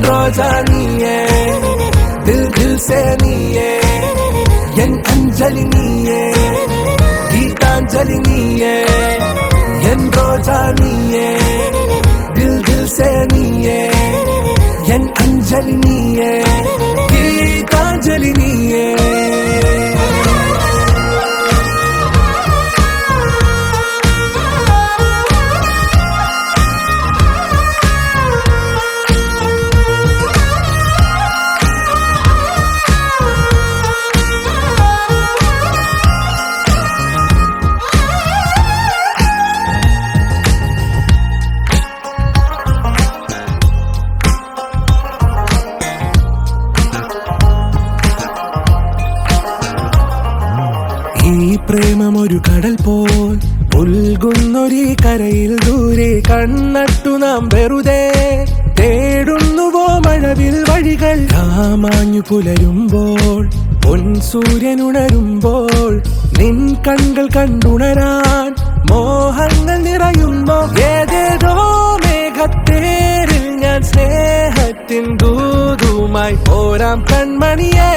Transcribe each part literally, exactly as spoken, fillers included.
रोजा नीये दिल दिल से नीये एन अंजलि नीये गीतांजलि नीये एन रोजा नीये दिल दिल से नीये एन अंजलि नीये गीतांजलि नीये ഈ പ്രേമമൊരു കടൽ പോൽ ഉൽകുന്നൊരു കരയിൽ ദൂരെ കണ്ണട്ടു നാം വെറുതെ തേടുന്നുവോ മഴവിൽ വഴികൾ രാമാഞ്ഞു പുലരുമ്പോൾ പൊൻ സൂര്യനുണരുമ്പോൾ നിൻ കണ്ണുകൾ കണ്ടുണരാൻ മോഹങ്ങൾ നിറയുന്നു ഏതേതോ മേഘത്തേരിൽ ഞാൻ സ്നേഹത്തിൻ ദൂതുമായി പോരാം കൺമണിയേ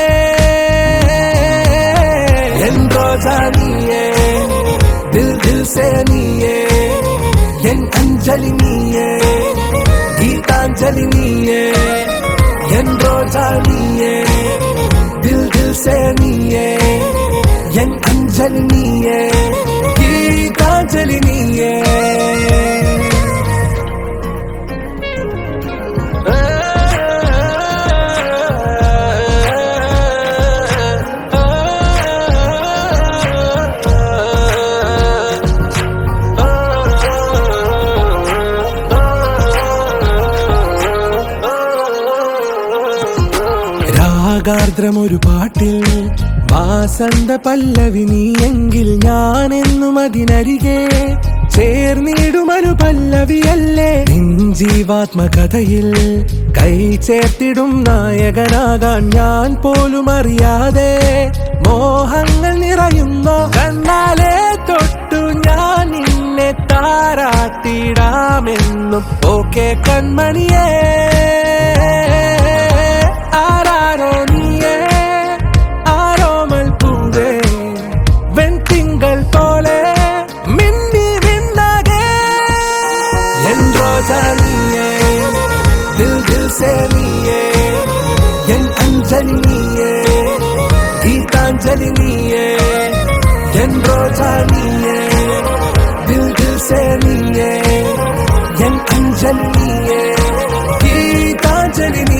एन रोजा नीये दिल दिल से नीये एन अंजलि नीये गीतांजलि नीये एन रोजा नीये दिल दिल से नीये एन अंजलि नीये गीतांजलि नीये രാഗാർദ്രമൊരു പാട്ടിൽ വാസന്ത പല്ലവി നീയെങ്കിൽ ഞാനെന്നും അതിനരികെ ചേർന്നിടുമൊരു പല്ലവിയല്ലേ നിൻ ജീവാത്മകഥയിൽ കൈ ചേർത്തിടും നായകനാകാൻ ഞാൻ പോലും അറിയാതെ മോഹങ്ങൾ നിറയുന്നു കണ്ണാലെ തൊട്ടു ഞാൻ നിന്നെ താരാട്ടിടാമെന്നും ഓക്കെ കൺമണിയേ दिल दिल से नीये एन अंजलि नीये गीतांजलि नीये एन रोजा नीये दिल दिल से नीये एन अंजलि नीये गीतांजलि